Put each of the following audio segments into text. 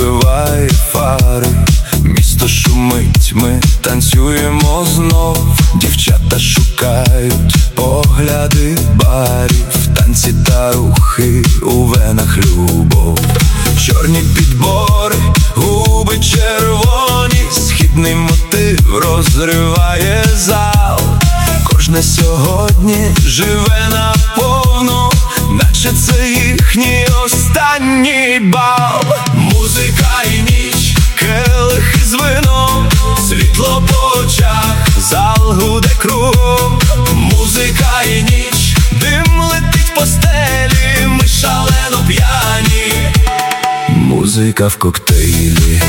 розбиває фари. Місто шумить, ми танцюємо знов. Дівчата шукають погляди барів, танці та рухи, у венах любов. Чорні підбори, губи червоні, східний мотив розриває зал. Кожне сьогодні живе наповну, наче це їхній останній бал. Музика і ніч, келихи з вином, світло по очах, зал гуде кругом. Музика і ніч, дим летить по стелі, ми шалено п'яні. Музика в коктейлі.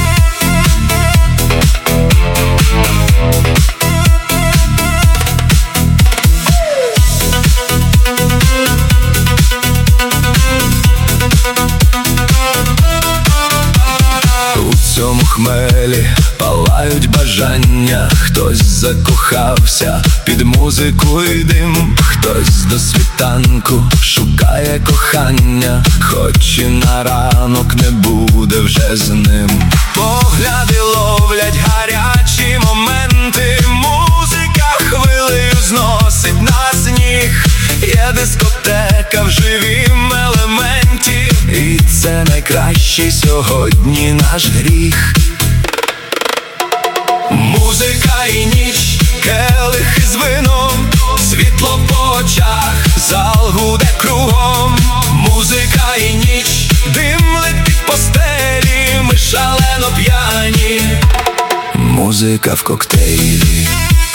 У цьому хмелі палають бажання. Хтось закохався під музику і дим, хтось до світанку шукає кохання, хоч і на ранок не буде вже з ним. Погляди ловлять гарячі моменти, музика хвилею зносить нас з ніг. Є дискотека в живім елементі, і це найкращий сьогодні наш гріх. Музика і ніч, келихи з вином, світло по очах, зал гуде кругом. Музика і ніч, дим летить по стелі, ми шалено п'яні. Музика в коктейлі.